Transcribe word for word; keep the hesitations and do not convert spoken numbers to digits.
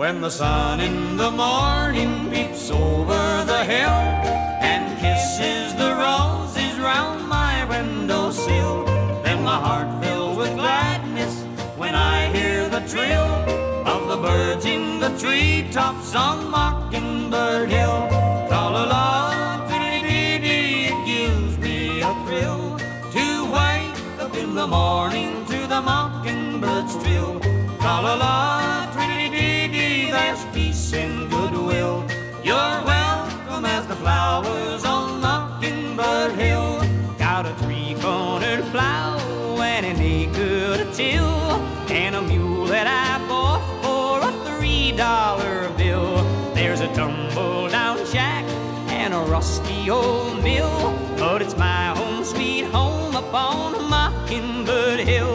When the sun in the morning peeps over the hill and kisses the roses round my windowsill, then my heart fills with gladness when I hear the trill of the birds in the treetops on Mockingbird Hill. Tra-la-la, fiddly-dee-dee, it gives me a thrill to wake up in the morning to the mockingbird's trill. Tra-la-la, fiddly-dee-dee, there's peace and goodwill. You're welcome as the flowers on Mockingbird Hill. Got a three-cornered plow and an acre to till, and a mule that I bought for a three-dollar bill. There's a tumble-down shack and a rusty old mill, but it's my home sweet home upon Mockingbird Hill.